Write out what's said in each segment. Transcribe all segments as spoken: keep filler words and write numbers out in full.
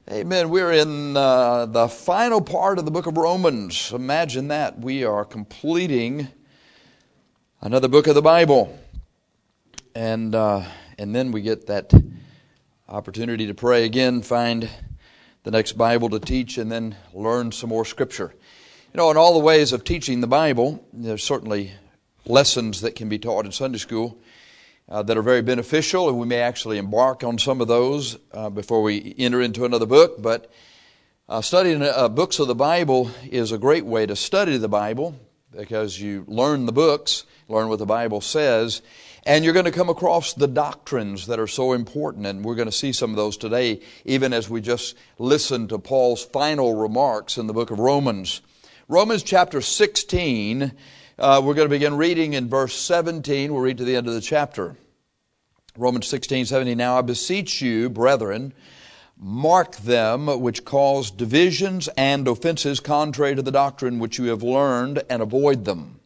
Amen. We're in uh, the final part of the book of Romans. Imagine that. We are completing another book of the Bible. And uh, and then we get that opportunity to pray again, find the next Bible to teach, and then learn some more Scripture. You know, in all the ways of teaching the Bible, there's certainly lessons that can be taught in Sunday school Uh, that are very beneficial, and we may actually embark on some of those uh, before we enter into another book. But uh, studying uh, books of the Bible is a great way to study the Bible, because you learn the books, learn what the Bible says, and you're going to come across the doctrines that are so important, and we're going to see some of those today, even as we just listen to Paul's final remarks in the book of Romans. Romans chapter sixteen, uh, we're going to begin reading in verse seventeen. We'll read to the end of the chapter. Romans sixteen, seventeen. Now I beseech you, brethren, mark them which cause divisions and offenses contrary to the doctrine which you have learned, and avoid them.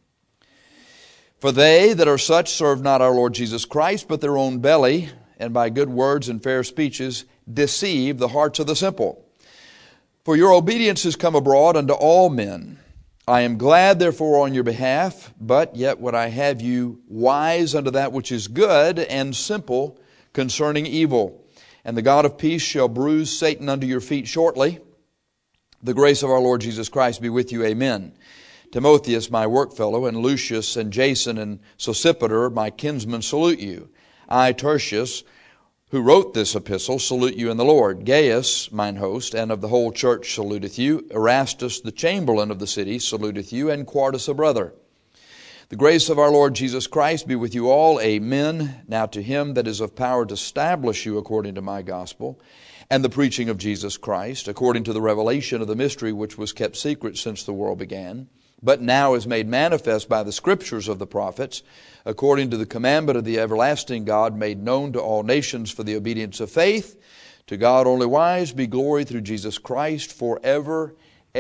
For they that are such serve not our Lord Jesus Christ, but their own belly, and by good words and fair speeches deceive the hearts of the simple. For your obedience is come abroad unto all men. I am glad therefore on your behalf, but yet would I have you wise unto that which is good, and simple concerning evil. And the God of peace shall bruise Satan under your feet shortly. The grace of our Lord Jesus Christ be with you. Amen. Timotheus, my workfellow, and Lucius, and Jason, and Sosipater, my kinsmen, salute you. I, Tertius, who wrote this epistle, salute you in the Lord. Gaius, mine host, and of the whole church saluteth you. Erastus, the chamberlain of the city, saluteth you, and Quartus, a brother. The grace of our Lord Jesus Christ be with you all. Amen. Now to him that is of power to establish you according to my gospel, and the preaching of Jesus Christ, according to the revelation of the mystery which was kept secret since the world began, but now is made manifest by the scriptures of the prophets, according to the commandment of the everlasting God, made known to all nations for the obedience of faith. To God only wise be glory through Jesus Christ forever.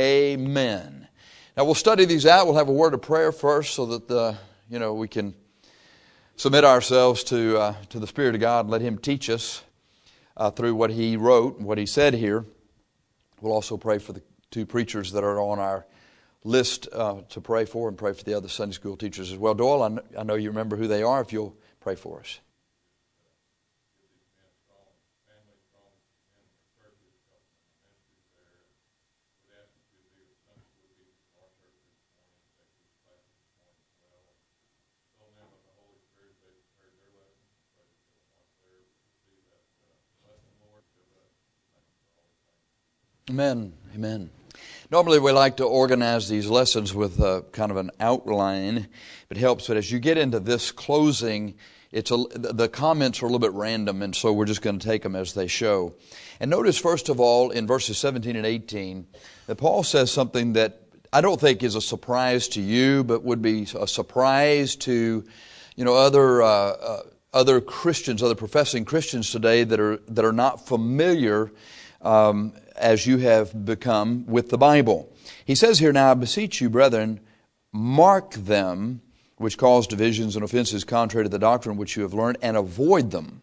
Amen. Now we'll study these out. We'll have a word of prayer first, so that the, you know we can submit ourselves to uh, to the Spirit of God and let Him teach us uh, through what He wrote and what He said here. We'll also pray for the two preachers that are on our list uh, to pray for, and pray for the other Sunday school teachers as well. Doyle, I, kn- I know you remember who they are. If you'll pray for us. Amen. Amen. Normally we like to organize these lessons with a, kind of an outline. It helps, but as you get into this closing, it's a, the comments are a little bit random, and so we're just going to take them as they show. And notice, first of all, in verses seventeen and eighteen, that Paul says something that I don't think is a surprise to you, but would be a surprise to, you know, other uh, uh, other Christians, other professing Christians today that are that are not familiar Um, as you have become with the Bible. He says here, now I beseech you, brethren, mark them which cause divisions and offenses contrary to the doctrine which you have learned, and avoid them.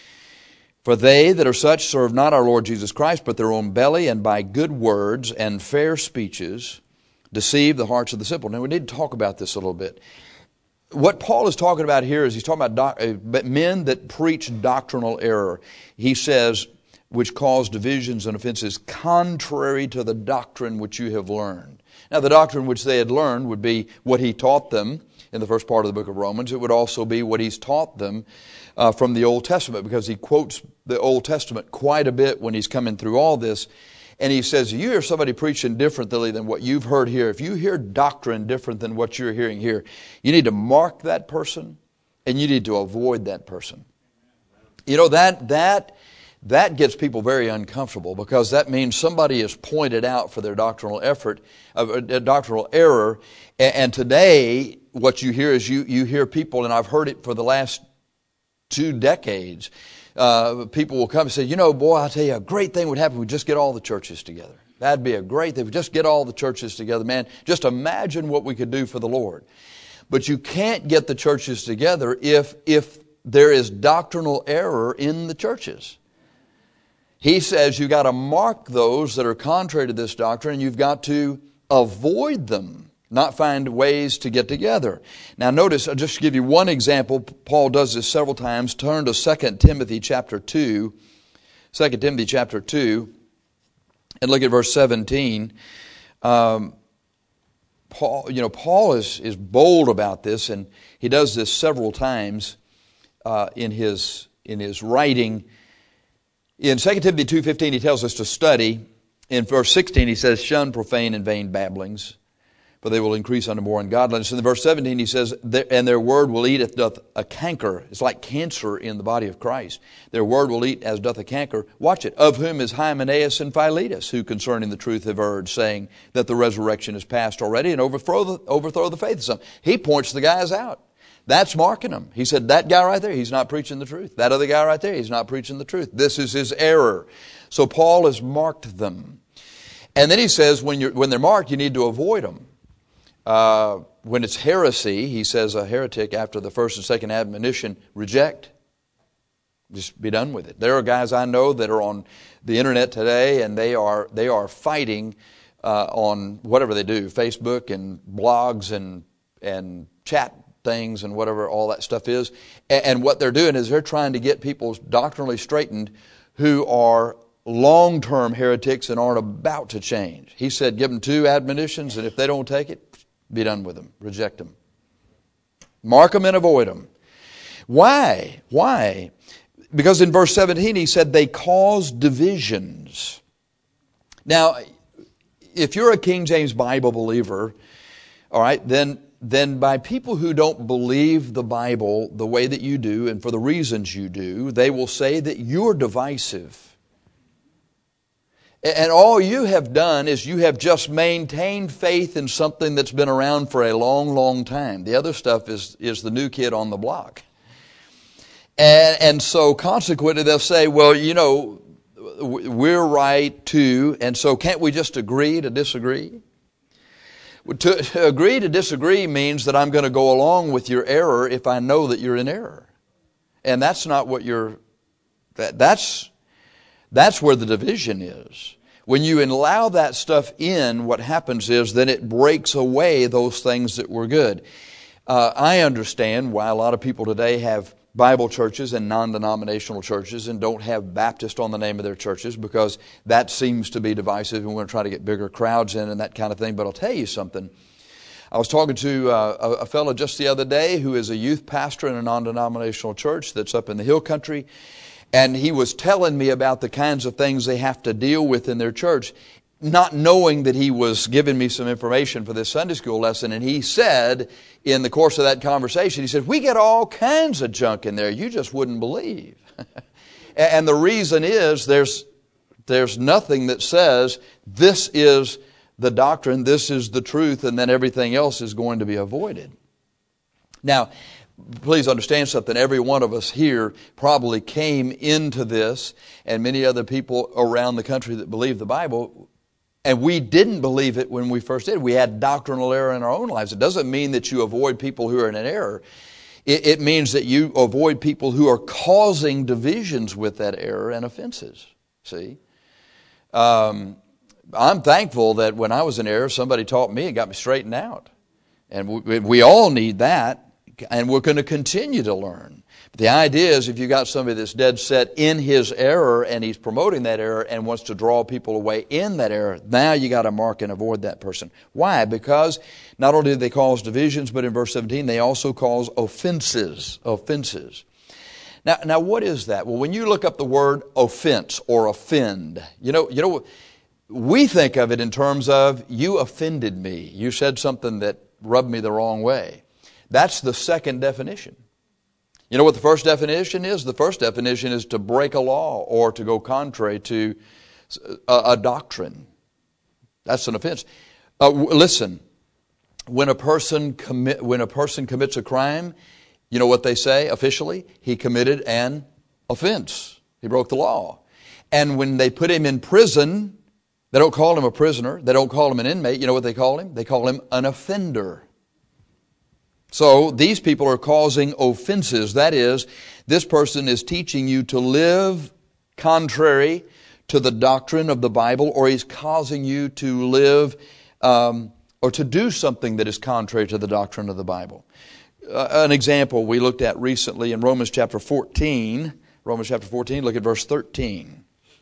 For they that are such serve not our Lord Jesus Christ, but their own belly, and by good words and fair speeches deceive the hearts of the simple. Now we need to talk about this a little bit. What Paul is talking about here is he's talking about doc- men that preach doctrinal error. He says, which cause divisions and offenses contrary to the doctrine which you have learned. Now the doctrine which they had learned would be what he taught them in the first part of the book of Romans. It would also be what he's taught them uh, from the Old Testament, because he quotes the Old Testament quite a bit when he's coming through all this. And he says, you hear somebody preaching differently than what you've heard here. If you hear doctrine different than what you're hearing here, you need to mark that person, and you need to avoid that person. You know, that that That gets people very uncomfortable, because that means somebody is pointed out for their doctrinal effort, uh, doctrinal error. And today, what you hear is you, you hear people, and I've heard it for the last two decades, uh, people will come and say, you know, boy, I'll tell you, a great thing would happen if we just get all the churches together. That'd be a great thing if we just get all the churches together. Man, just imagine what we could do for the Lord. But you can't get the churches together if if there is doctrinal error in the churches. He says you've got to mark those that are contrary to this doctrine, and you've got to avoid them, not find ways to get together. Now notice, I'll just give you one example. Paul does this several times. Turn to Second Timothy chapter two. Second Timothy chapter two, and look at verse seventeen. Um, Paul, you know, Paul is, is bold about this, and he does this several times uh, in his in his writing. In Second Timothy two fifteen, he tells us to study. In verse sixteen, he says, shun profane and vain babblings, for they will increase unto more ungodliness. In verse seventeen, he says, and their word will eat as doth a canker. It's like cancer in the body of Christ. Their word will eat as doth a canker. Watch it. Of whom is Hymenaeus and Philetus, who concerning the truth have erred, saying that the resurrection is past already, and overthrow the, overthrow the faith of some. He points the guys out. That's marking them. He said, that guy right there, he's not preaching the truth. That other guy right there, he's not preaching the truth. This is his error. So Paul has marked them. And then he says, when you're when they're marked, you need to avoid them. Uh, when it's heresy, he says a heretic after the first and second admonition, reject. Just be done with it. There are guys I know that are on the internet today, and they are they are fighting uh, on whatever they do, Facebook and blogs and and chat things and whatever all that stuff is. And, and what they're doing is they're trying to get people doctrinally straightened who are long-term heretics and aren't about to change. He said, give them two admonitions, and if they don't take it, be done with them. Reject them. Mark them and avoid them. Why? Why? Because in verse seventeen, he said they cause divisions. Now, if you're a King James Bible believer, all right, then then by people who don't believe the Bible the way that you do and for the reasons you do, they will say that you're divisive. And all you have done is you have just maintained faith in something that's been around for a long, long time. The other stuff is, is the new kid on the block. And, and so consequently they'll say, well, you know, we're right too, and so can't we just agree to disagree? To, to agree to disagree means that I'm going to go along with your error if I know that you're in error. And that's not what you're, that, that's, that's where the division is. When you allow that stuff in, what happens is then it breaks away those things that were good. Uh, I understand why a lot of people today have Bible churches and non-denominational churches and don't have Baptist on the name of their churches, because that seems to be divisive and we're going to try to get bigger crowds in and that kind of thing. But I'll tell you something. I was talking to uh, a, a fellow just the other day who is a youth pastor in a non-denominational church that's up in the hill country, and he was telling me about the kinds of things they have to deal with in their church, not knowing that he was giving me some information for this Sunday school lesson. And he said, in the course of that conversation, he said, we get all kinds of junk in there you just wouldn't believe. And the reason is there's there's nothing that says this is the doctrine, this is the truth, and then everything else is going to be avoided. Now, please understand something. Every one of us here probably came into this, and many other people around the country that believe the Bible, and we didn't believe it when we first did. We had doctrinal error in our own lives. It doesn't mean that you avoid people who are in an error. It, it means that you avoid people who are causing divisions with that error and offenses. See? Um, I'm thankful that when I was in error, somebody taught me and got me straightened out. And we, we all need that. And we're going to continue to learn. But the idea is if you've got somebody that's dead set in his error and he's promoting that error and wants to draw people away in that error, now you got to mark and avoid that person. Why? Because not only do they cause divisions, but in verse seventeen, they also cause offenses. Offenses. Now, now what is that? Well, when you look up the word offense or offend, you know, you know, we think of it in terms of you offended me. You said something that rubbed me the wrong way. That's the second definition. You know what the first definition is? The first definition is to break a law or to go contrary to a, a doctrine. That's an offense. Uh, listen, when a person commit, when a person commits a crime, you know what they say officially? He committed an offense. He broke the law. And when they put him in prison, they don't call him a prisoner. They don't call him an inmate. You know what they call him? They call him an offender. So these people are causing offenses. That is, this person is teaching you to live contrary to the doctrine of the Bible, or he's causing you to live um, or to do something that is contrary to the doctrine of the Bible. Uh, an example we looked at recently in Romans chapter fourteen. Romans chapter fourteen, look at verse thirteen.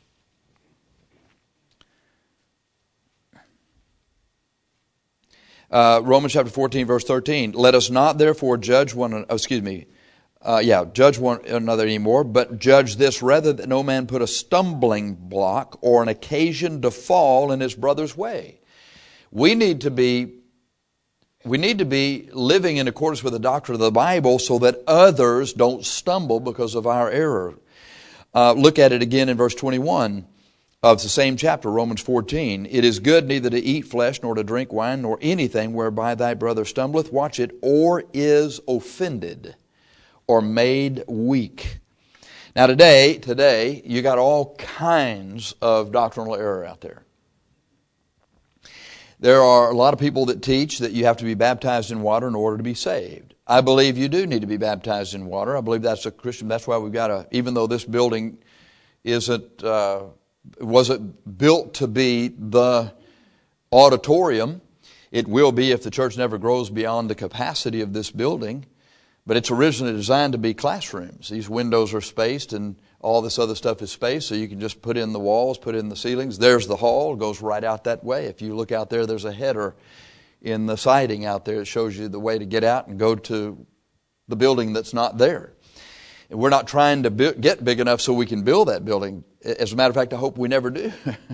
Uh, Romans chapter fourteen, verse thirteen. Let us not therefore judge one, oh, excuse me, uh, yeah, judge one another anymore, but judge this rather, that no man put a stumbling block or an occasion to fall in his brother's way. We need to be, we need to be living in accordance with the doctrine of the Bible so that others don't stumble because of our error. Uh, look at it again in verse twenty-one. Of the same chapter, Romans fourteen. It is good neither to eat flesh, nor to drink wine, nor anything whereby thy brother stumbleth, watch it, or is offended, or made weak. Now today, today, you got all kinds of doctrinal error out there. There are a lot of people that teach that you have to be baptized in water in order to be saved. I believe you do need to be baptized in water. I believe that's a Christian, that's why we've got a, even though this building isn't, uh, wasn't built to be the auditorium. It will be if the church never grows beyond the capacity of this building. But it's originally designed to be classrooms. These windows are spaced and all this other stuff is spaced, so you can just put in the walls, put in the ceilings. There's the hall. It goes right out that way. If you look out there, there's a header in the siding out there that shows you the way to get out and go to the building that's not there. And we're not trying to bu- get big enough so we can build that building. As a matter of fact, I hope we never do.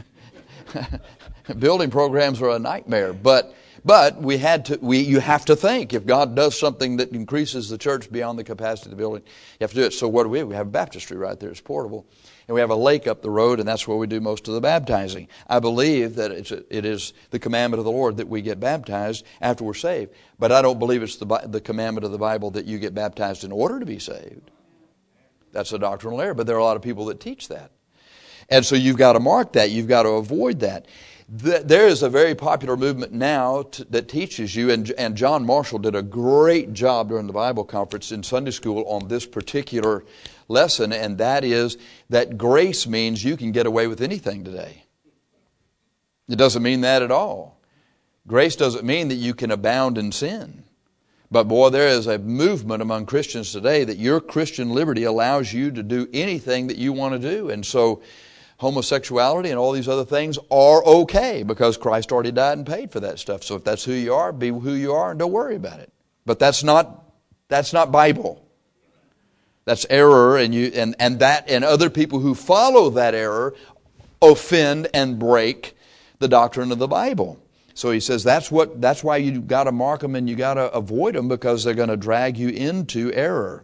Building programs are a nightmare. But but we had to. We you have to think if God does something that increases the church beyond the capacity of the building, you have to do it. So what do we have? We have a baptistry right there. It's portable, and we have a lake up the road, and that's where we do most of the baptizing. I believe that it's a, it is the commandment of the Lord that we get baptized after we're saved. But I don't believe it's the the commandment of the Bible that you get baptized in order to be saved. That's a doctrinal error, but there are a lot of people that teach that. And so you've got to mark that. You've got to avoid that. There is a very popular movement now to, that teaches you, and, and John Marshall did a great job during the Bible conference in Sunday school on this particular lesson, and that is that grace means you can get away with anything today. It doesn't mean that at all. Grace doesn't mean that you can abound in sin. But boy, there is a movement among Christians today that your Christian liberty allows you to do anything that you want to do. And so homosexuality and all these other things are okay because Christ already died and paid for that stuff. So if that's who you are, be who you are and don't worry about it. But that's not that's not Bible. That's error, and you and, and that and other people who follow that error offend and break the doctrine of the Bible. So he says that's what that's why you got to mark them and you got to avoid them, because they're going to drag you into error.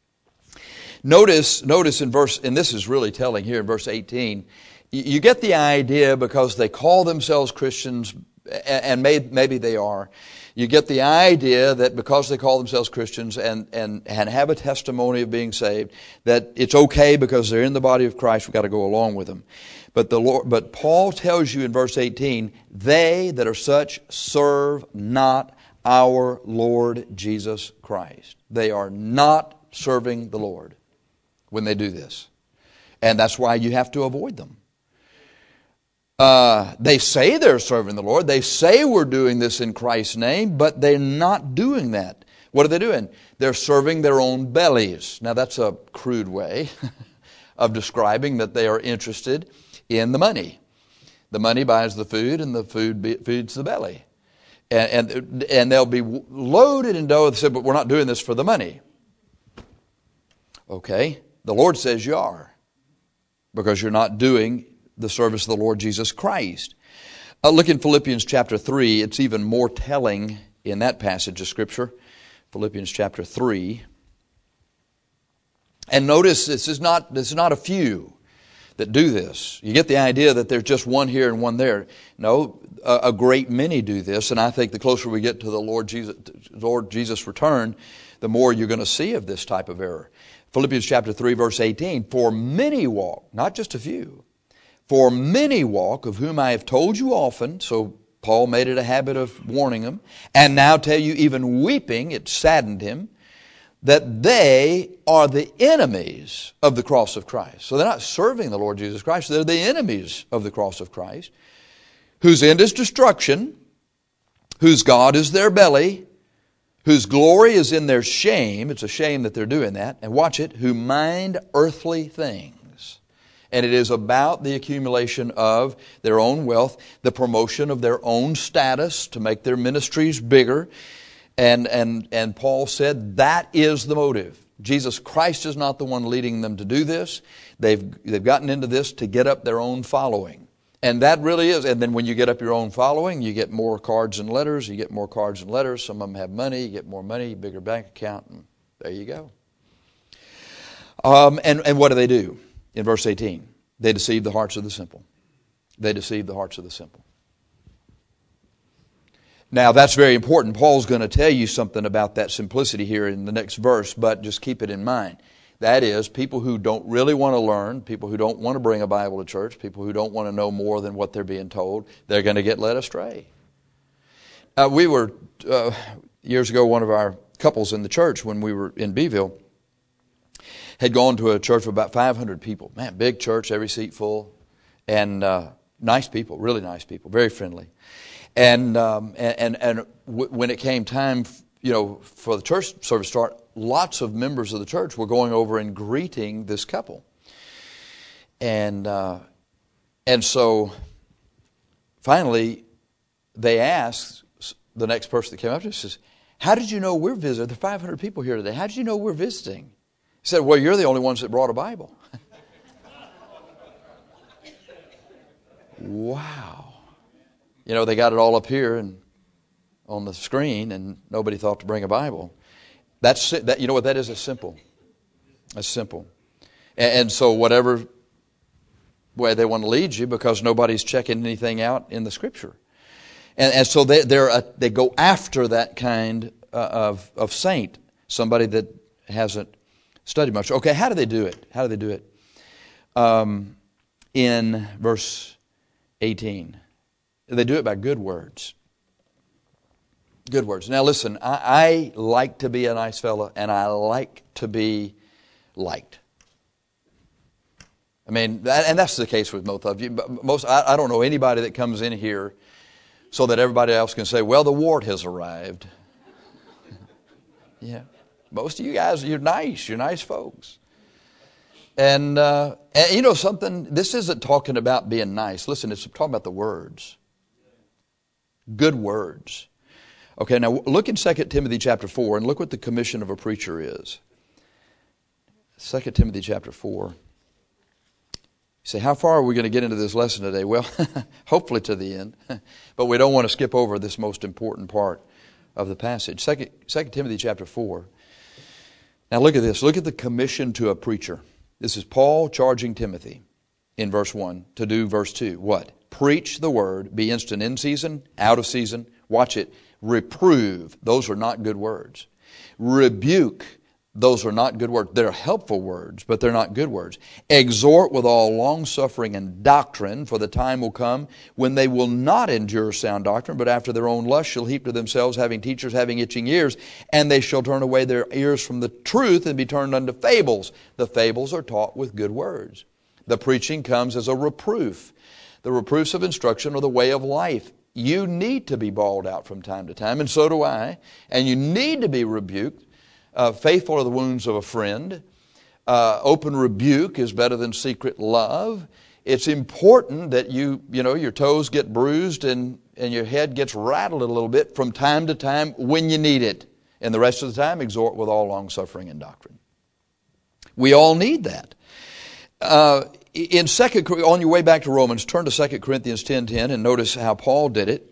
Notice, notice in verse, and this is really telling here in verse eighteen, you get the idea because they call themselves Christians, and may, maybe they are. You get the idea that because they call themselves Christians and, and, and have a testimony of being saved, that it's okay because they're in the body of Christ, we've got to go along with them. But the Lord, but Paul tells you in verse eighteen, they that are such serve not our Lord Jesus Christ. They are not serving the Lord when they do this. And that's why you have to avoid them. Uh, they say they're serving the Lord. They say we're doing this in Christ's name, but they're not doing that. What are they doing? They're serving their own bellies. Now that's a crude way of describing that they are interested in the money. The money buys the food, and the food be, feeds the belly. And, and, and they'll be loaded in dough. They say, but we're not doing this for the money. Okay. The Lord says you are, because you're not doing the service of the Lord Jesus Christ. Uh, look in Philippians chapter three. It's even more telling in that passage of Scripture. Philippians chapter three. And notice this is not, this is not a few that do this. You get the idea that there's just one here and one there. No, a, a great many do this, and I think the closer we get to the Lord Jesus, Lord Jesus' return, the more you're going to see of this type of error. Philippians chapter three, verse eighteen, for many walk, not just a few, for many walk, of whom I have told you often, so Paul made it a habit of warning them, and now tell you even weeping, it saddened him, that they are the enemies of the cross of Christ. So they're not serving the Lord Jesus Christ. They're the enemies of the cross of Christ, whose end is destruction, whose God is their belly, whose glory is in their shame. It's a shame that they're doing that. And watch it, who mind earthly things. And it is about the accumulation of their own wealth, the promotion of their own status to make their ministries bigger. And, and, and Paul said that is the motive. Jesus Christ is not the one leading them to do this. They've, they've gotten into this to get up their own following. And that really is. And then when you get up your own following, you get more cards and letters. You get more cards and letters. Some of them have money. You get more money, bigger bank account, and there you go. Um, and, and what do they do? In verse eighteen, they deceive the hearts of the simple. They deceive the hearts of the simple. Now, that's very important. Paul's going to tell you something about that simplicity here in the next verse, but just keep it in mind. That is, people who don't really want to learn, people who don't want to bring a Bible to church, people who don't want to know more than what they're being told, they're going to get led astray. Uh, we were, uh, years ago, one of our couples in the church when we were in Beeville had gone to a church of about five hundred people. Man, big church, every seat full, and uh, nice people, really nice people, very friendly. And um, and and, and w- when it came time, you know, for the church service to start, lots of members of the church were going over and greeting this couple. And uh, and so finally they asked the next person that came up to us, says, "How did you know we're visiting? There are five hundred people here today. How did you know we're visiting?" He said, "Well, you're the only ones that brought a Bible." Wow. You know, they got it all up here and on the screen, and nobody thought to bring a Bible. That's that. You know what that is? It's simple. It's simple. And, and so whatever way they want to lead you, because nobody's checking anything out in the Scripture, and, and so they they're a, they go after that kind uh, of of saint, somebody that hasn't studied much. Okay, how do they do it? How do they do it? Um, in verse eighteen, they do it by good words. Good words. Now listen, I, I like to be a nice fella, and I like to be liked. I mean, that, and that's the case with most of you. But most, I, I don't know anybody that comes in here so that everybody else can say, "Well, the wart has arrived." Yeah, most of you guys, you're nice. You're nice folks. And, uh, and you know something. This isn't talking about being nice. Listen, it's talking about the words. Good words. Okay, now look in Second Timothy chapter four and look what the commission of a preacher is. Second Timothy chapter four. You say, how far are we going to get into this lesson today? Well, hopefully to the end. But we don't want to skip over this most important part of the passage. Second, Second Timothy chapter four. Now look at this. Look at the commission to a preacher. This is Paul charging Timothy in verse one to do verse two. What? Preach the word, be instant in season, out of season. Watch it. Reprove, those are not good words. Rebuke, those are not good words. They're helpful words, but they're not good words. Exhort with all longsuffering and doctrine, for the time will come when they will not endure sound doctrine, but after their own lust shall heap to themselves, having teachers having itching ears, and they shall turn away their ears from the truth and be turned unto fables. The fables are taught with good words. The preaching comes as a reproof. The reproofs of instruction are the way of life. You need to be bawled out from time to time, and so do I. And you need to be rebuked. Uh, faithful are the wounds of a friend. Uh, open rebuke is better than secret love. It's important that you, you know, your toes get bruised and, and your head gets rattled a little bit from time to time when you need it. And the rest of the time, exhort with all long-suffering and doctrine. We all need that. Uh, in second, on your way back to Romans, turn to Second Corinthians ten ten and notice how Paul did it.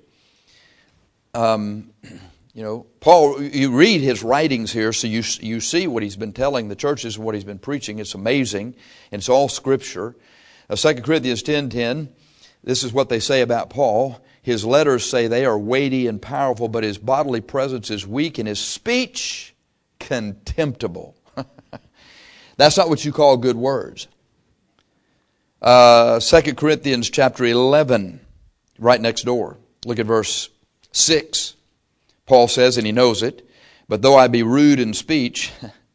Um, you know, Paul, you read his writings here, so you you see what he's been telling the churches and what he's been preaching. It's amazing, and it's all Scripture. Uh, Second Corinthians ten ten, this is what they say about Paul. His letters say they are weighty and powerful, but his bodily presence is weak and his speech contemptible. That's not what you call good words. Uh, Second Corinthians chapter eleven, right next door. Look at verse six. Paul says, and he knows it, but though I be rude in speech,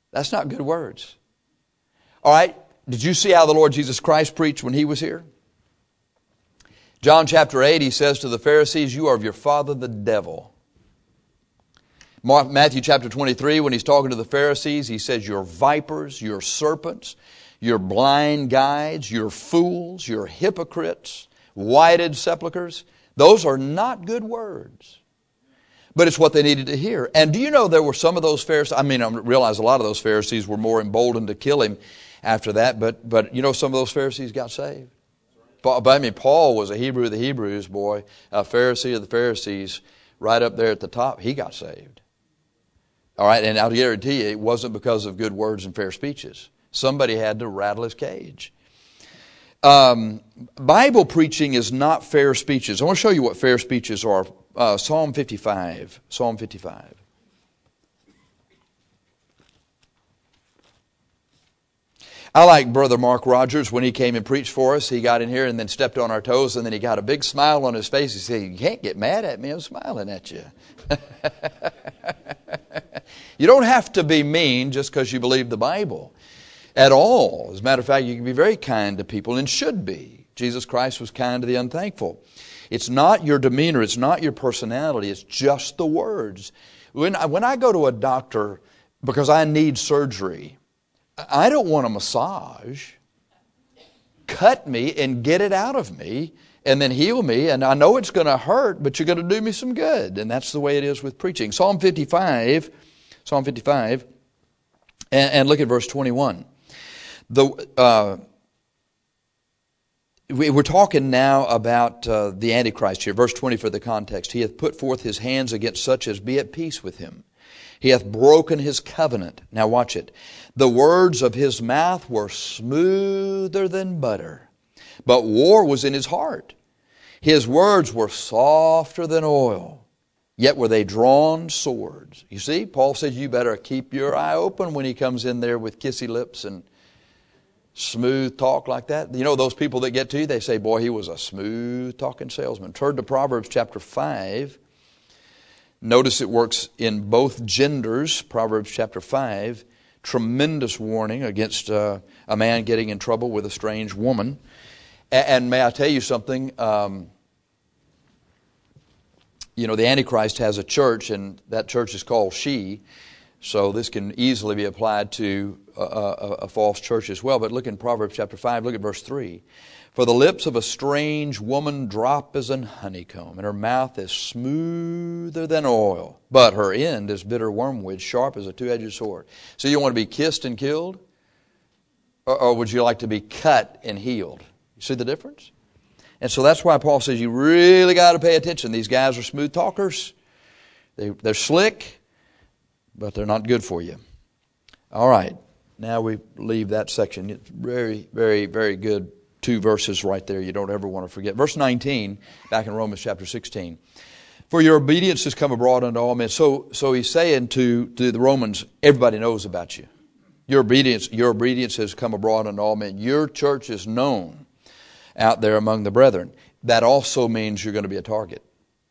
That's not good words. All right, did you see how the Lord Jesus Christ preached when He was here? John chapter eight, He says to the Pharisees, you are of your father the devil. Matthew chapter twenty-three, when He's talking to the Pharisees, He says, you're vipers, you're serpents, you're blind guides, you're fools, you're hypocrites, whited sepulchres. Those are not good words. But it's what they needed to hear. And do you know there were some of those Pharisees, I mean, I realize a lot of those Pharisees were more emboldened to kill Him after that, but but you know some of those Pharisees got saved. But I mean, Paul was a Hebrew of the Hebrews, boy, a Pharisee of the Pharisees, right up there at the top. He got saved. All right, and I'll guarantee you it wasn't because of good words and fair speeches. Somebody had to rattle his cage. Um, Bible preaching is not fair speeches. I want to show you what fair speeches are. Uh, Psalm fifty-five. Psalm fifty-five. I like Brother Mark Rogers when he came and preached for us. He got in here and then stepped on our toes, and then he got a big smile on his face. He said, you can't get mad at me. I'm smiling at you. You don't have to be mean just because you believe the Bible at all. As a matter of fact, you can be very kind to people and should be. Jesus Christ was kind to the unthankful. It's not your demeanor. It's not your personality. It's just the words. When I, when I go to a doctor because I need surgery, I don't want a massage. Cut me and get it out of me and then heal me. And I know it's going to hurt, but you're going to do me some good. And that's the way it is with preaching. Psalm fifty-five, Psalm fifty-five, and, and look at verse twenty-one. The uh, we, we're talking now about uh, the Antichrist here. Verse twenty for the context. He hath put forth his hands against such as be at peace with him. He hath broken his covenant. Now watch it. The words of his mouth were smoother than butter, but war was in his heart. His words were softer than oil, yet were they drawn swords. You see, Paul says you better keep your eye open when he comes in there with kissy lips and smooth talk like that. You know those people that get to you, they say, boy, he was a smooth talking salesman. Turn to Proverbs chapter five. Notice it works in both genders. Proverbs chapter five. Tremendous warning against uh, a man getting in trouble with a strange woman. And, and may I tell you something? Um, you know, the Antichrist has a church, and that church is called She. So this can easily be applied to a, a, a false church as well. But look in Proverbs chapter five, look at verse three. For the lips of a strange woman drop as an honeycomb, and her mouth is smoother than oil, but her end is bitter wormwood, sharp as a two-edged sword. So you want to be kissed and killed? Or, or would you like to be cut and healed? You see the difference? And so that's why Paul says you really got to pay attention. These guys are smooth talkers. They, they're slick, but they're not good for you. All right. Now we leave that section. It's very, very, very good. Two verses right there you don't ever want to forget. Verse nineteen, back in Romans chapter sixteen. For your obedience has come abroad unto all men. So, so he's saying to, to the Romans, everybody knows about you. Your obedience, your obedience has come abroad unto all men. Your church is known out there among the brethren. That also means you're going to be a target.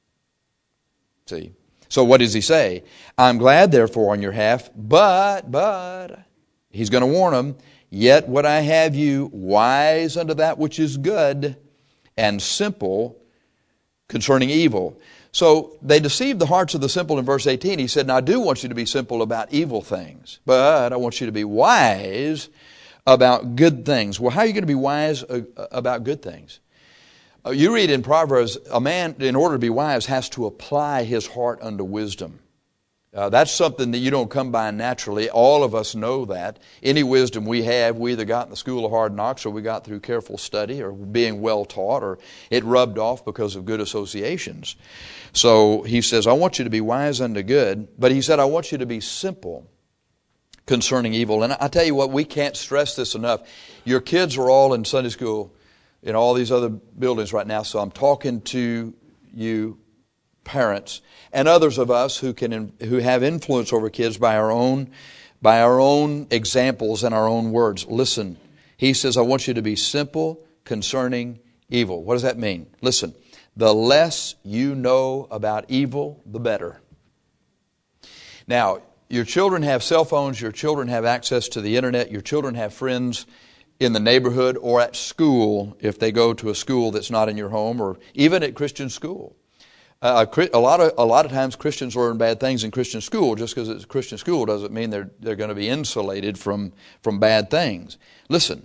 See? So what does he say? I'm glad therefore on your half, but, but, he's going to warn them, yet would I have you wise unto that which is good and simple concerning evil. So they deceived the hearts of the simple in verse eighteen. He said, now I do want you to be simple about evil things, but I want you to be wise about good things. Well, how are you going to be wise about good things? You read in Proverbs, a man, in order to be wise, has to apply his heart unto wisdom. Uh, that's something that you don't come by naturally. All of us know that. Any wisdom we have, we either got in the school of hard knocks, or we got through careful study, or being well taught, or it rubbed off because of good associations. So he says, I want you to be wise unto good, but he said, I want you to be simple concerning evil. And I tell you what, we can't stress this enough. Your kids are all in Sunday school in all these other buildings right now, so I'm talking to you parents and others of us who can who have influence over kids by our own by our own examples and our own words. Listen, he says, I want you to be simple concerning evil. What does that mean? Listen, the less you know about evil, the better. Now, your children have cell phones, your children have access to the internet, your children have friends in the neighborhood or at school if they go to a school that's not in your home, or even at Christian school. Uh, a lot of a lot of times Christians learn bad things in Christian school. Just because it's a Christian school doesn't mean they're they're going to be insulated from from bad things. Listen,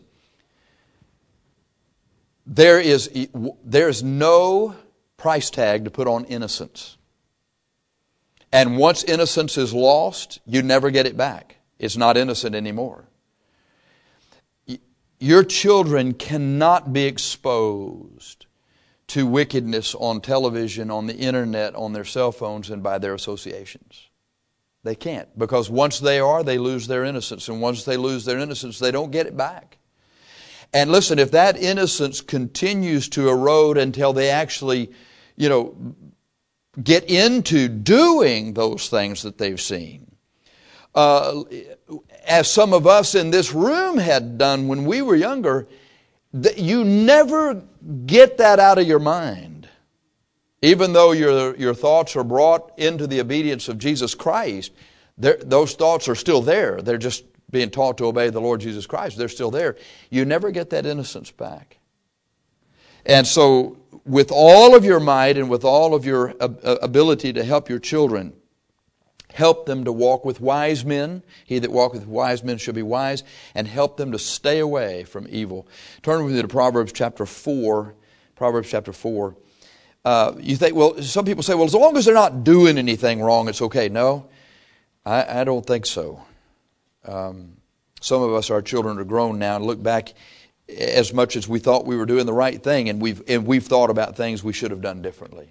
there is there is no price tag to put on innocence. And once innocence is lost, you never get it back. It's not innocent anymore. Your children cannot be exposed to wickedness on television, on the internet, on their cell phones, and by their associations. They can't, because once they are, they lose their innocence. And once they lose their innocence, they don't get it back. And listen, if that innocence continues to erode until they actually, you know, get into doing those things that they've seen, uh, as some of us in this room had done when we were younger, that you never get that out of your mind. Even though your your thoughts are brought into the obedience of Jesus Christ, those thoughts are still there. They're just being taught to obey the Lord Jesus Christ. They're still there. You never get that innocence back. And so, with all of your might and with all of your ability to help your children, help them to walk with wise men. He that walketh with wise men shall be wise. And help them to stay away from evil. Turn with me to Proverbs chapter four. Proverbs chapter four. Uh, you think, well, some people say, well, as long as they're not doing anything wrong, it's okay. No, I, I don't think so. Um, some of us, our children are grown now, and look back as much as we thought we were doing the right thing, and we've and we've thought about things we should have done differently.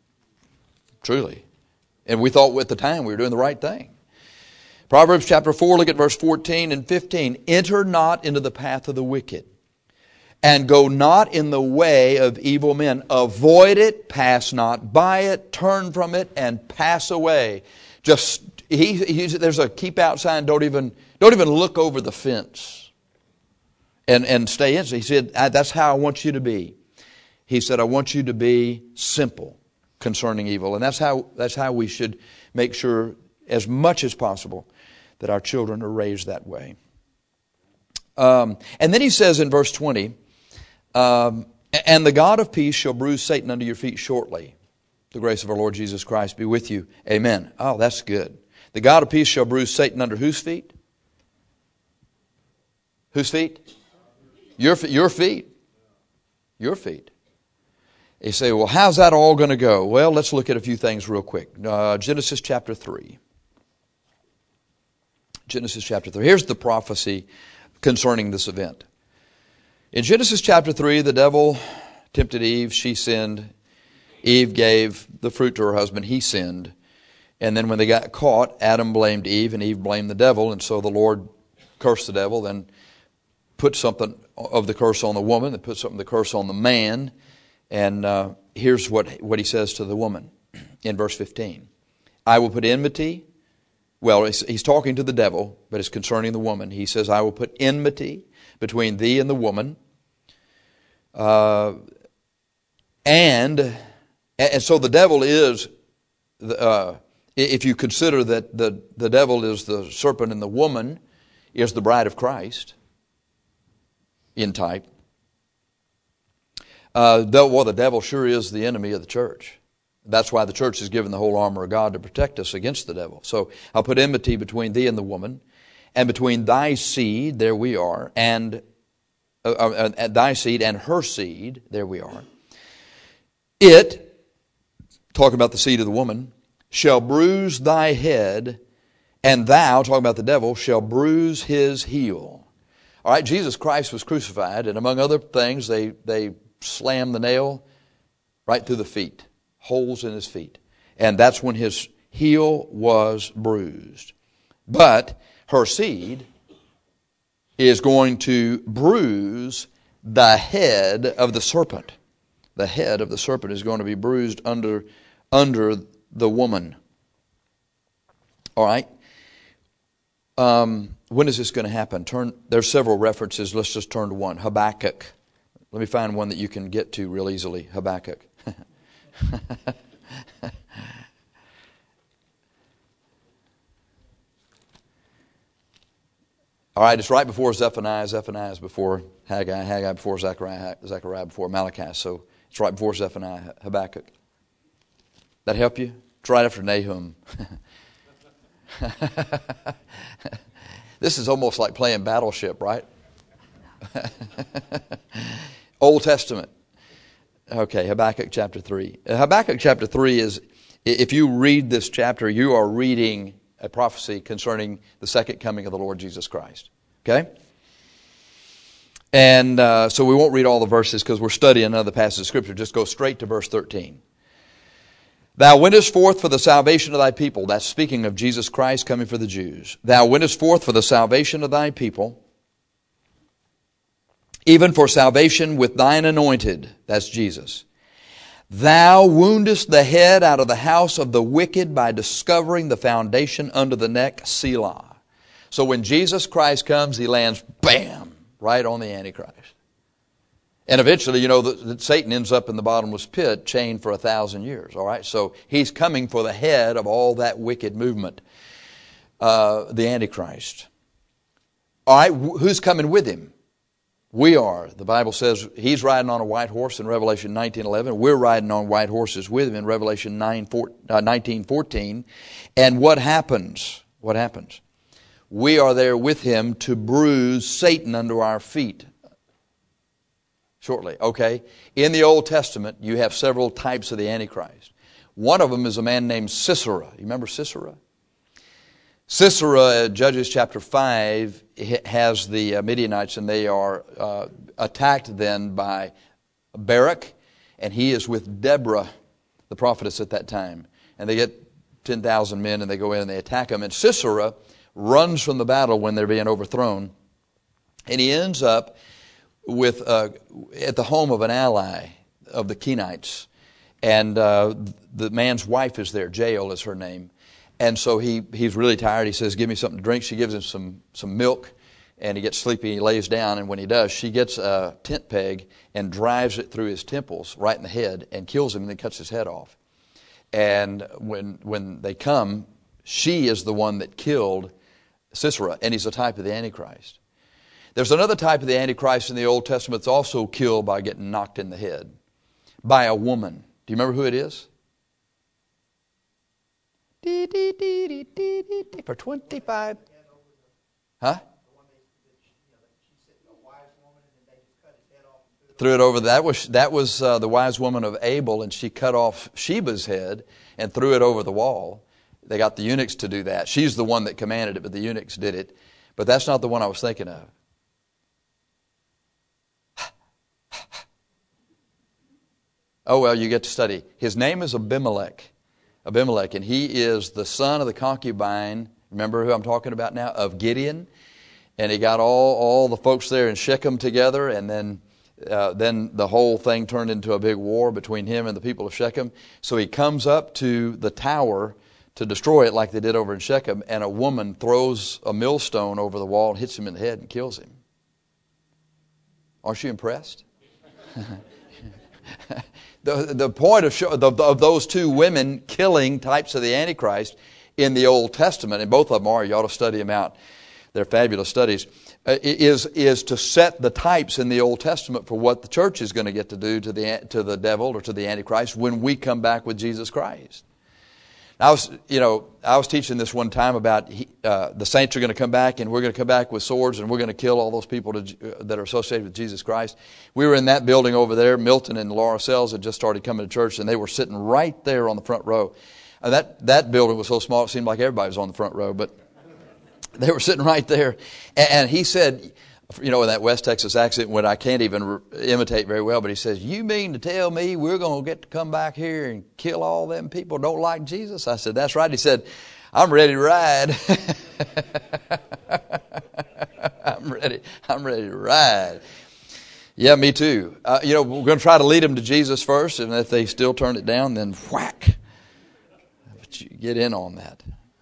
Truly. And we thought at the time we were doing the right thing. Proverbs chapter four, look at verse fourteen and fifteen. Enter not into the path of the wicked, and go not in the way of evil men. Avoid it, pass not by it, turn from it, and pass away. Just he, he there's a keep out sign. Don't even don't even look over the fence. And and stay in. He said, that's how I want you to be. He said, I want you to be simple concerning evil. And that's how that's how we should make sure, as much as possible, that our children are raised that way. Um, and then he says in verse twenty, um, and the God of peace shall bruise Satan under your feet shortly. The grace of our Lord Jesus Christ be with you. Amen. Oh, that's good. The God of peace shall bruise Satan under whose feet? Whose feet? Your, your feet. Your feet. You say, well, how's that all going to go? Well, let's look at a few things real quick. Uh, Genesis chapter three. Genesis chapter three. Here's the prophecy concerning this event. In Genesis chapter three, the devil tempted Eve. She sinned. Eve gave the fruit to her husband. He sinned. And then when they got caught, Adam blamed Eve and Eve blamed the devil. And so the Lord cursed the devil, then put something of the curse on the woman, then put something of the curse on the man. And uh, here's what, what he says to the woman in verse fifteen. I will put enmity. Well, he's, he's talking to the devil, but it's concerning the woman. He says, I will put enmity between thee and the woman. Uh, and, and so the devil is, uh, if you consider that the, the devil is the serpent and the woman is the bride of Christ, in type. Uh, the, well, the devil sure is the enemy of the church. That's why the church is given the whole armor of God to protect us against the devil. So I'll put enmity between thee and the woman, and between thy seed, there we are, and uh, uh, thy seed and her seed, there we are. It, talking about the seed of the woman, shall bruise thy head, and thou, talking about the devil, shall bruise his heel. All right, Jesus Christ was crucified, and among other things, they, they slammed the nail right through the feet, holes in his feet. And that's when his heel was bruised. But her seed is going to bruise the head of the serpent. The head of the serpent is going to be bruised under, under the woman. All right? Um, when is this going to happen? Turn. There's several references. Let's just turn to one. Habakkuk. Let me find one that you can get to real easily. Habakkuk. All right, it's right before Zephaniah. Zephaniah is before Haggai. Haggai before Zechariah. Zechariah before Malachi. So it's right before Zephaniah. Habakkuk. That help you? It's right after Nahum. This is almost like playing Battleship, right? Old Testament. Okay, Habakkuk chapter three. Habakkuk chapter three is, if you read this chapter, you are reading a prophecy concerning the second coming of the Lord Jesus Christ. Okay? And uh, so we won't read all the verses because we're studying another passage of Scripture. Just go straight to verse thirteen. Thou wentest forth for the salvation of thy people. That's speaking of Jesus Christ coming for the Jews. Thou wentest forth for the salvation of thy people, even for salvation with thine anointed. That's Jesus. Thou woundest the head out of the house of the wicked by discovering the foundation under the neck, Selah. So when Jesus Christ comes, He lands, bam, right on the Antichrist. And eventually, you know, that Satan ends up in the bottomless pit, chained for a thousand years. All right, so he's coming for the head of all that wicked movement, uh, the Antichrist. All right, who's coming with him? We are. The Bible says he's riding on a white horse in Revelation nineteen eleven. We're riding on white horses with him in Revelation nineteen fourteen. And what happens? What happens? We are there with him to bruise Satan under our feet. Shortly, okay? In the Old Testament, you have several types of the Antichrist. One of them is a man named Sisera. You remember Sisera? Sisera, Judges chapter five, has the Midianites, and they are uh, attacked then by Barak, and he is with Deborah, the prophetess at that time. And they get ten thousand men, and they go in and they attack them. And Sisera runs from the battle when they're being overthrown, and he ends up with uh, at the home of an ally of the Kenites, and uh, the man's wife is there. Jael is her name, and so he he's really tired. He says, "Give me something to drink." She gives him some some milk, and he gets sleepy. He lays down, and when he does, she gets a tent peg and drives it through his temples, right in the head, and kills him, and then cuts his head off. And when when they come, she is the one that killed Sisera, and he's a type of the Antichrist. There's another type of the Antichrist in the Old Testament that's also killed by getting knocked in the head by a woman. Do you remember who it is? For twenty-five. Huh? Threw it over. That was that was uh, the wise woman of Abel, and she cut off Sheba's head and threw it over the wall. They got the eunuchs to do that. She's the one that commanded it, but the eunuchs did it. But that's not the one I was thinking of. Oh, well, you get to study. His name is Abimelech. Abimelech, and he is the son of the concubine, remember who I'm talking about now, of Gideon. And he got all, all the folks there in Shechem together, and then uh, then the whole thing turned into a big war between him and the people of Shechem. So he comes up to the tower to destroy it like they did over in Shechem, and a woman throws a millstone over the wall and hits him in the head and kills him. Aren't you impressed? The, the point of, show, of, of those two women killing types of the Antichrist in the Old Testament, and both of them are, you ought to study them out, they're fabulous studies, uh, is, is to set the types in the Old Testament for what the church is going to get to do to the, to the devil or to the Antichrist when we come back with Jesus Christ. I was, you know, I was teaching this one time about uh, the saints are going to come back, and we're going to come back with swords, and we're going to kill all those people to, uh, that are associated with Jesus Christ. We were in that building over there. Milton and Laura Sells had just started coming to church, and they were sitting right there on the front row. Uh, that that building was so small it seemed like everybody was on the front row, but they were sitting right there. And, and he said, you know, in that West Texas accent, when I can't even re- imitate very well, but he says, "You mean to tell me we're going to get to come back here and kill all them people who don't like Jesus?" I said, "That's right." He said, "I'm ready to ride." I'm ready. I'm ready to ride. Yeah, me too. Uh, you know, we're going to try to lead them to Jesus first, and if they still turn it down, then whack. But you get in on that.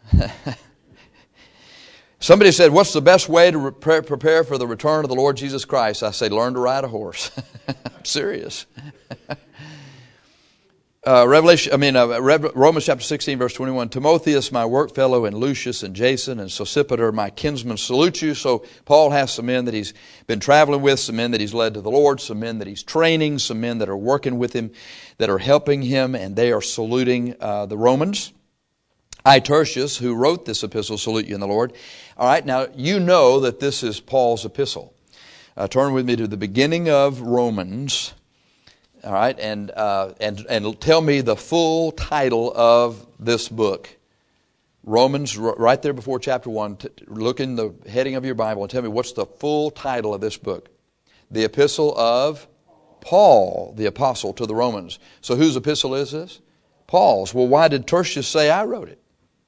Somebody said, "What's the best way to re- prepare for the return of the Lord Jesus Christ?" I say, learn to ride a horse. I'm serious. Uh, Revelation, I mean, uh, Romans chapter sixteen, verse twenty-one. Timotheus, my work fellow, and Lucius, and Jason, and Sosipater, my kinsmen, salute you. So Paul has some men that he's been traveling with, some men that he's led to the Lord, some men that he's training, some men that are working with him, that are helping him, and they are saluting uh, the Romans. I, Tertius, who wrote this epistle, salute you in the Lord. All right, now you know that this is Paul's epistle. Uh, turn with me to the beginning of Romans. All right, and uh, and and tell me the full title of this book. Romans, right there before chapter one. Look in the heading of your Bible and tell me what's the full title of this book. The Epistle of Paul, the Apostle to the Romans. So whose epistle is this? Paul's. Well, why did Tertius say I wrote it?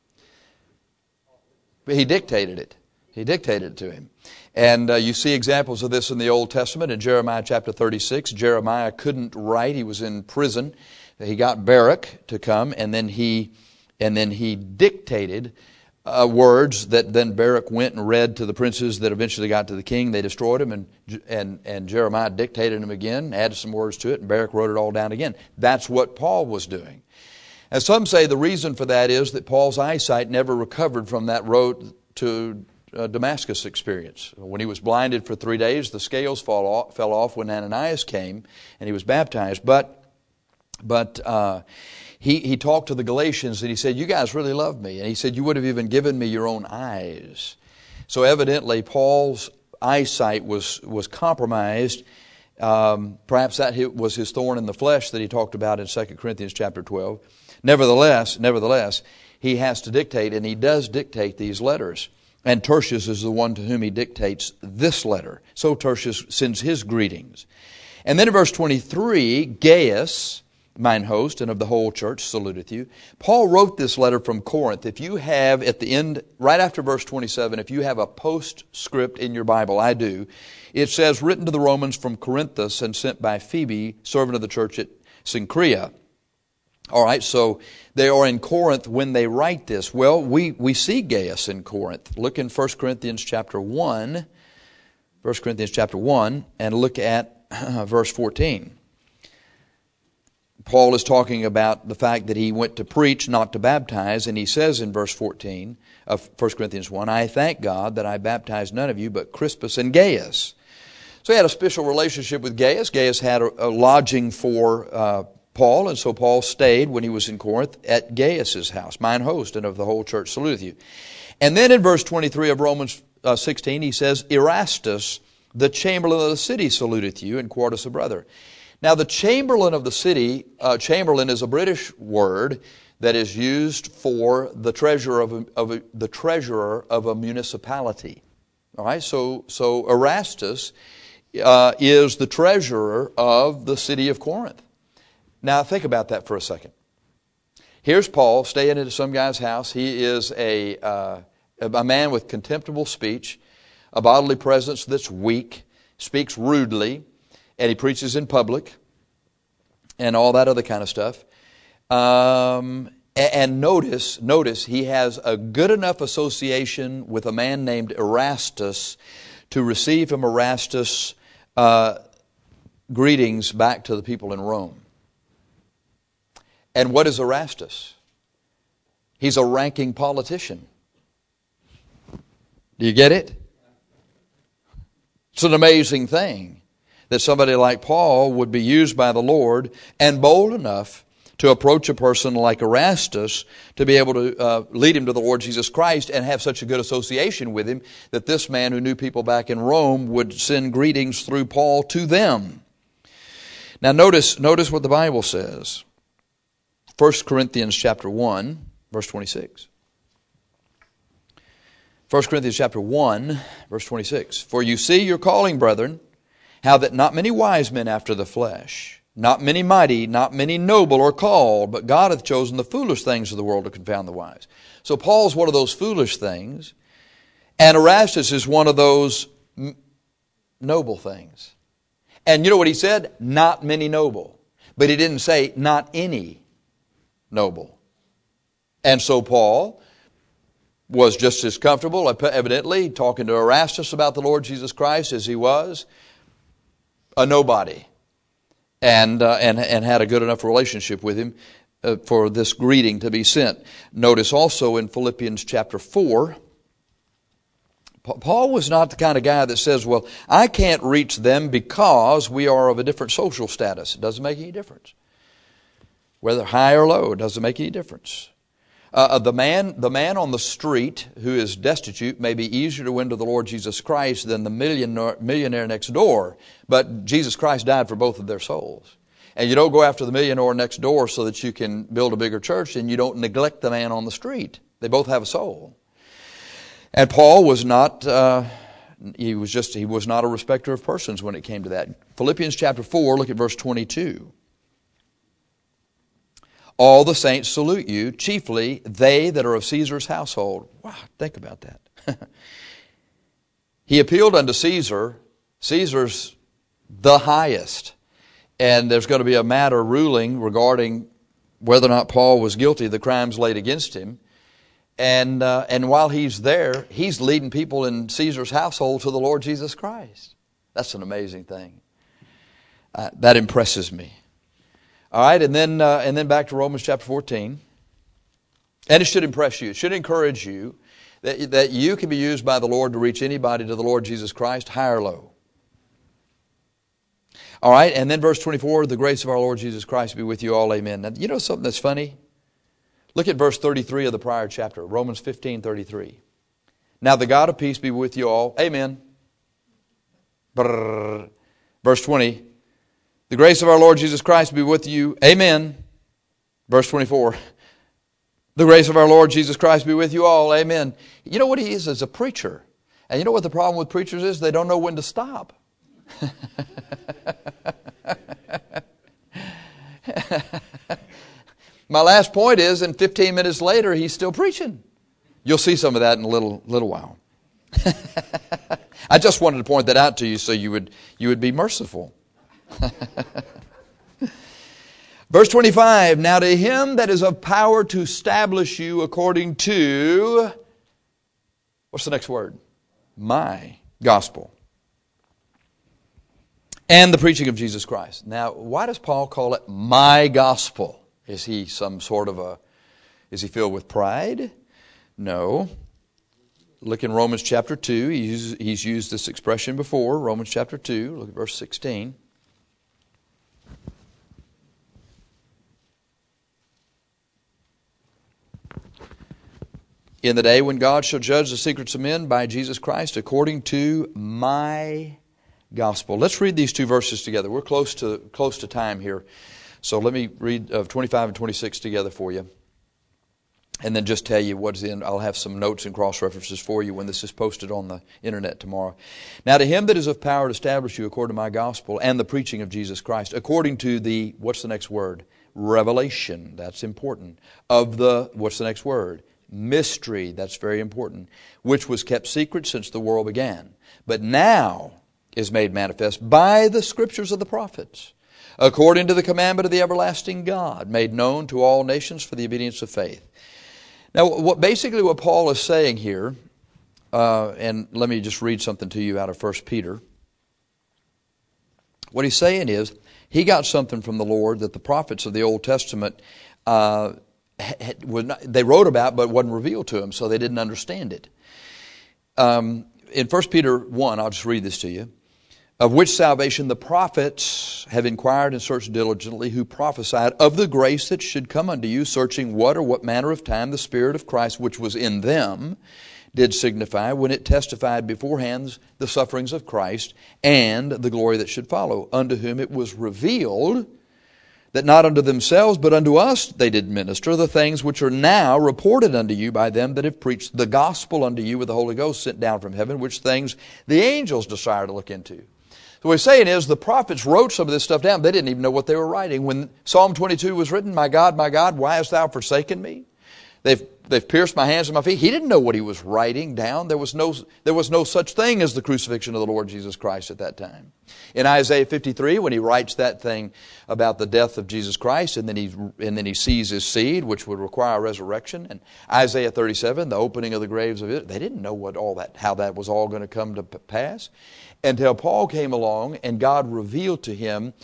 He dictated it. He dictated it to him. And uh, you see examples of this in the Old Testament. In Jeremiah chapter thirty-six, Jeremiah couldn't write. He was in prison. He got Baruch to come, and then he and then he dictated uh, words that then Baruch went and read to the princes that eventually got to the king. They destroyed him, and and and Jeremiah dictated them again, added some words to it, and Baruch wrote it all down again. That's what Paul was doing. And some say the reason for that is that Paul's eyesight never recovered from that road to Uh, Damascus experience. When he was blinded for three days, the scales fall off, fell off when Ananias came and he was baptized. But but uh, he, he talked to the Galatians and he said, you guys really love me. And he said, you would have even given me your own eyes. So evidently Paul's eyesight was, was compromised. Um, perhaps that was his thorn in the flesh that he talked about in Second Corinthians chapter twelve. Nevertheless, nevertheless, he has to dictate, and he does dictate these letters. And Tertius is the one to whom he dictates this letter. So Tertius sends his greetings. And then in verse twenty-three, Gaius, mine host and of the whole church, saluteth you. Paul wrote this letter from Corinth. If you have at the end, right after verse twenty-seven, if you have a postscript in your Bible, I do, it says, written to the Romans from Corinthus and sent by Phoebe, servant of the church at Cenchrea. All right, so they are in Corinth when they write this. Well, we, we see Gaius in Corinth. Look in First Corinthians chapter one, First Corinthians chapter one, and look at uh, verse fourteen. Paul is talking about the fact that he went to preach, not to baptize, and he says in verse fourteen of First Corinthians one, I thank God that I baptized none of you but Crispus and Gaius. So he had a special relationship with Gaius. Gaius had a, a lodging for uh Paul, and so Paul stayed when he was in Corinth at Gaius' house, mine host, and of the whole church saluteth you. And then in verse twenty-three of Romans uh, sixteen, he says, Erastus, the chamberlain of the city, saluteth you, and Quartus a brother. Now the chamberlain of the city, uh, chamberlain is a British word that is used for the treasurer of, a, of a, the treasurer of a municipality. All right, so so Erastus uh, is the treasurer of the city of Corinth. Now, think about that for a second. Here's Paul staying at some guy's house. He is a, uh, a man with contemptible speech, a bodily presence that's weak, speaks rudely, and he preaches in public, and all that other kind of stuff. Um, and, and notice, notice, he has a good enough association with a man named Erastus to receive from Erastus uh, greetings back to the people in Rome. And what is Erastus? He's a ranking politician. Do you get it? It's an amazing thing that somebody like Paul would be used by the Lord and bold enough to approach a person like Erastus to be able to uh, lead him to the Lord Jesus Christ and have such a good association with him that this man who knew people back in Rome would send greetings through Paul to them. Now notice, notice what the Bible says. First Corinthians chapter one, verse twenty-six. First Corinthians chapter one, verse twenty-six. For you see your calling, brethren, how that not many wise men after the flesh, not many mighty, not many noble are called, but God hath chosen the foolish things of the world to confound the wise. So Paul's one of those foolish things, and Erastus is one of those m- noble things. And you know what he said? Not many noble. But he didn't say not any noble. And so Paul was just as comfortable, evidently, talking to Erastus about the Lord Jesus Christ as he was a nobody. and uh, and and had a good enough relationship with him uh, for this greeting to be sent. Notice also in Philippians chapter four, Paul was not the kind of guy that says, well, I can't reach them because we are of a different social status. It doesn't make any difference. Whether high or low, it doesn't make any difference. Uh, the man the man on the street who is destitute may be easier to win to the Lord Jesus Christ than the millionaire, millionaire next door, but Jesus Christ died for both of their souls. And you don't go after the millionaire next door so that you can build a bigger church, and you don't neglect the man on the street. They both have a soul. And Paul was not, uh, he was just, he was not a respecter of persons when it came to that. Philippians chapter four, look at verse twenty-two. All the saints salute you, chiefly they that are of Caesar's household. Wow, think about that. He appealed unto Caesar. Caesar's the highest. And there's going to be a matter ruling regarding whether or not Paul was guilty of the crimes laid against him. And uh, and while he's there, he's leading people in Caesar's household to the Lord Jesus Christ. That's an amazing thing. Uh, that impresses me. All right, and then uh, and then back to Romans chapter fourteen. And it should impress you. It should encourage you that, that you can be used by the Lord to reach anybody to the Lord Jesus Christ, high or low. All right, and then verse twenty-four, the grace of our Lord Jesus Christ be with you all, amen. Now, you know something that's funny? Look at verse thirty-three of the prior chapter, Romans fifteen thirty-three. Now the God of peace be with you all. Amen. Brrr. Verse twenty. The grace of our Lord Jesus Christ be with you. Amen. Verse twenty-four. The grace of our Lord Jesus Christ be with you all. Amen. You know what he is as a preacher? And you know what the problem with preachers is? They don't know when to stop. My last point is, in fifteen minutes later, he's still preaching. You'll see some of that in a little little while. I just wanted to point that out to you so you would you would be merciful. Verse twenty-five, now to him that is of power to establish you according to, what's the next word? My gospel. And the preaching of Jesus Christ. Now, why does Paul call it my gospel? Is he some sort of a, is he filled with pride? No. Look in Romans chapter two. He's, he's used this expression before. Romans chapter two, look at verse sixteen. In the day when God shall judge the secrets of men by Jesus Christ according to my gospel. Let's read these two verses together. We're close to close to time here. So let me read uh, twenty-five and twenty-six together for you. And then just tell you what's in. I'll have some notes and cross-references for you when this is posted on the internet tomorrow. Now to him that is of power to establish you according to my gospel and the preaching of Jesus Christ, according to the, what's the next word? Revelation. That's important. Of the, what's the next word? Mystery. That's very important. Which was kept secret since the world began, but now is made manifest by the scriptures of the prophets, according to the commandment of the everlasting God, made known to all nations for the obedience of faith. Now, what basically what Paul is saying here, uh, and let me just read something to you out of First Peter. What he's saying is, he got something from the Lord that the prophets of the Old Testament, uh, had, was not, they wrote about, but wasn't revealed to them, so they didn't understand it. Um, in First Peter one, I'll just read this to you. Of which salvation the prophets have inquired and searched diligently, who prophesied of the grace that should come unto you, searching what or what manner of time the Spirit of Christ which was in them did signify, when it testified beforehand the sufferings of Christ and the glory that should follow, unto whom it was revealed that not unto themselves but unto us they did minister the things which are now reported unto you by them that have preached the gospel unto you with the Holy Ghost sent down from heaven, which things the angels desire to look into. So what he's saying is the prophets wrote some of this stuff down. They didn't even know what they were writing. When Psalm twenty-two was written, my God, my God, why hast thou forsaken me? They've, they've pierced my hands and my feet. He didn't know what he was writing down. There was no, there was no such thing as the crucifixion of the Lord Jesus Christ at that time. In Isaiah fifty-three, when he writes that thing about the death of Jesus Christ, and then he, and then he sees his seed, which would require resurrection, and Isaiah thirty-seven, the opening of the graves of it, they didn't know what all that, how that was all going to come to pass. Until Paul came along and God revealed to him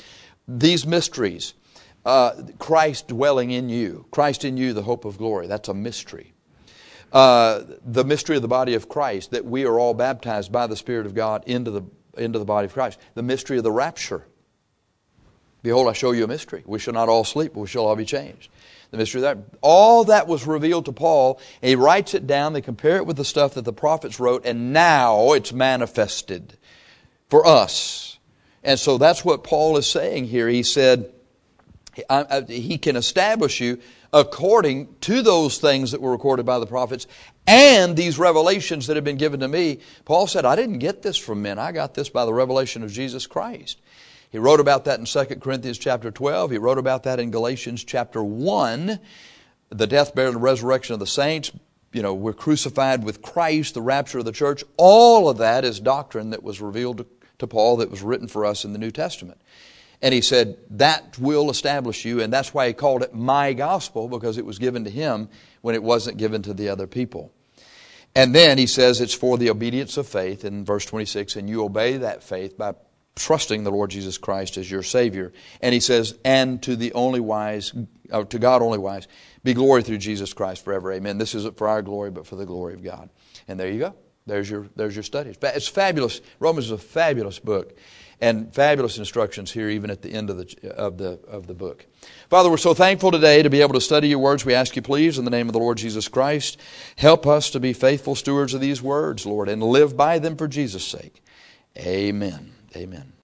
these mysteries, uh, Christ dwelling in you, Christ in you, the hope of glory, that's a mystery. Uh, the mystery of the body of Christ, that we are all baptized by the Spirit of God into the, into the body of Christ. The mystery of the rapture. Behold, I show you a mystery. We shall not all sleep, but we shall all be changed. The mystery of that. All that was revealed to Paul, and he writes it down. They compare it with the stuff that the prophets wrote, and now it's manifested for us. And so that's what Paul is saying here. He said, I, I, he can establish you according to those things that were recorded by the prophets and these revelations that have been given to me. Paul said, I didn't get this from men. I got this by the revelation of Jesus Christ. He wrote about that in Second Corinthians chapter twelve. He wrote about that in Galatians chapter one. The death, burial, and resurrection of the saints. You know, we're crucified with Christ, the rapture of the church. All of that is doctrine that was revealed to, to Paul, that was written for us in the New Testament. And he said, that will establish you. And that's why he called it my gospel, because it was given to him when it wasn't given to the other people. And then he says it's for the obedience of faith in verse twenty-six. And you obey that faith by trusting the Lord Jesus Christ as your Savior. And he says, and to the only wise, uh, to God only wise, be glory through Jesus Christ forever. Amen. This isn't for our glory, but for the glory of God. And there you go. There's your, there's your study. It's fabulous. Romans is a fabulous book. And fabulous instructions here, even at the end of the, of the, of the book. Father, we're so thankful today to be able to study your words. We ask you, please, in the name of the Lord Jesus Christ, help us to be faithful stewards of these words, Lord, and live by them for Jesus' sake. Amen. Amen.